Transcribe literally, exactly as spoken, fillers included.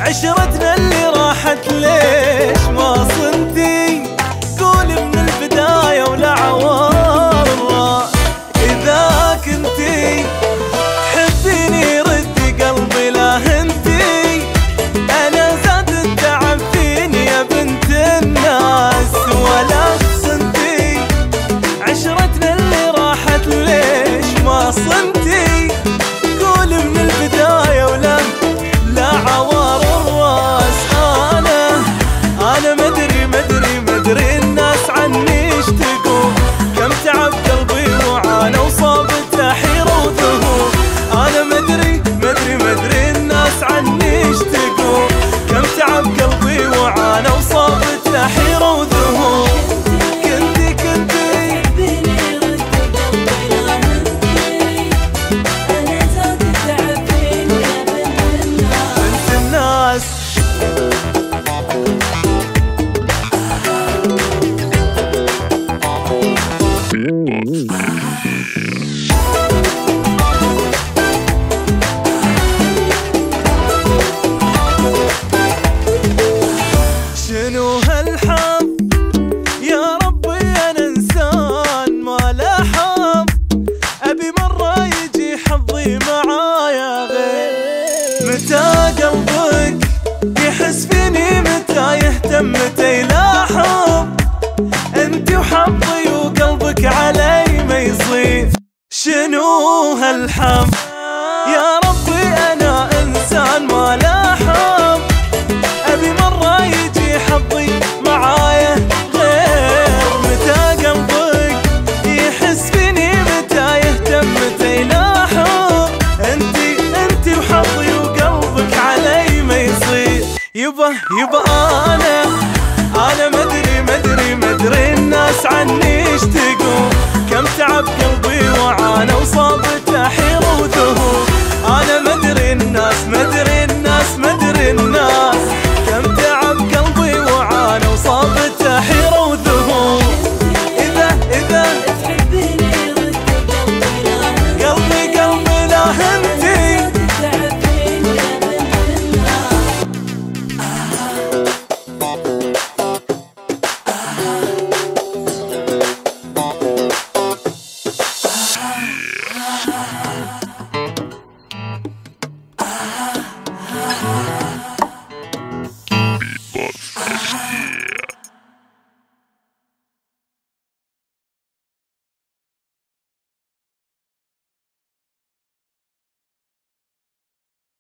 عشرتنا اللي راحت ليش ما صنتي؟ قولي من البداية ولا عوار الراس. إذا كنتي تحبيني ردي قلبي لا هنتي، أنا زاد التعب فيني يا بنت الناس ولا صنتي. عشرتنا اللي راحت ليش ما صنتي؟ قولي من البداية ولا لا عوار الراس. أنا أنا مدري مدري مدري الناس عني اشتقوا، كم تعب قلبي وعانى وصابت حيرة وذهول. أنا مدري مدري مدري الناس عني اشتقوا، كم تعب قلبي وعانى وصابت حيرة وذهول. كنتي كنتي تحبيني ردي قلبي لا هنتي، أنا زاد التعب فيني يا بنت الناس. بنت الناس. شنو هالحب يا ربي، انا انسان ما له حظ، ابي مره يجي حظي معايا غير. متى قلبك يحس فيني، متى يهتم، متى يلاحظ، انت وحظي وقلبك علي ما يصير. شنو هالحب يا ربي، انا انسان ما له حظ، ابي مره يجي حظي معايا غير. متى قلبك يحس فيني، متى يهتم، متى يلاحظ، انتي انتي وحظي وقلبك علي ما يصير. يبا يبا انا